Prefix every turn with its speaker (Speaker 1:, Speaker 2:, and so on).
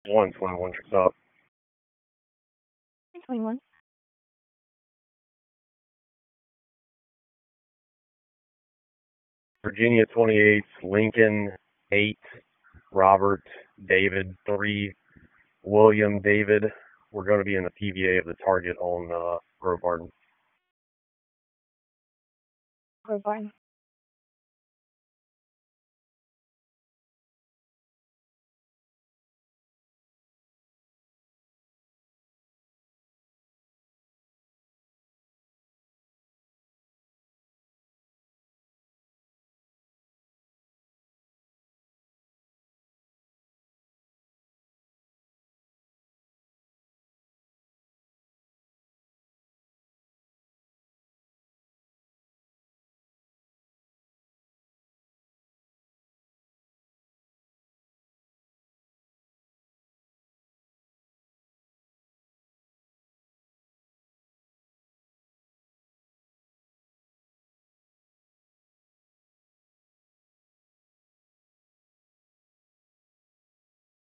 Speaker 1: 121 up.
Speaker 2: 21.
Speaker 1: Virginia 28, Lincoln 8, Robert, David 3, William, David. We're going to be in the PVA of the target on Grove Garden.
Speaker 2: Grove Garden.